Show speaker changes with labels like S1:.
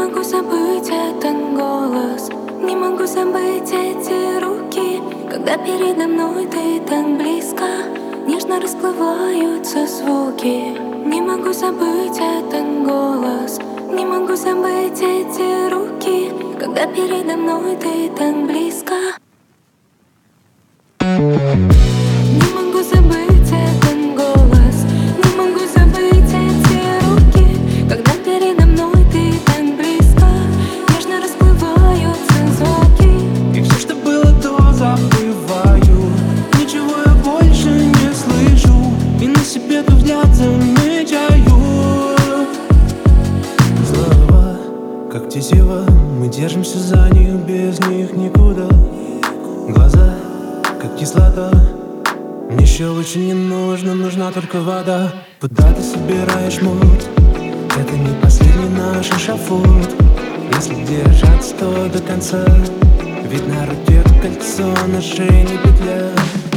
S1: могу забыть этот голос, не могу забыть эти руки, когда передо мной ты так близко, нежно расплываются звуки. Не могу забыть этот голос, не могу забыть эти руки, когда передо мной ты так близко. Не могу забыть этот голос, не могу забыть эти руки, когда передо мной ты так близко, нежно расплываются звуки.
S2: И все, что было до, забываю, ничего я больше не слышу, и на себе твой взгляд замечаю. Слова, как тетива, мы держимся за них, без них никуда. Глаза, как кислота, мне еще лучше не нужно, нужна только вода. Куда ты собираешь муть? Это не последний наш эшафот. Если держаться, то до конца, ведь на руке кольцо, на шее не петля.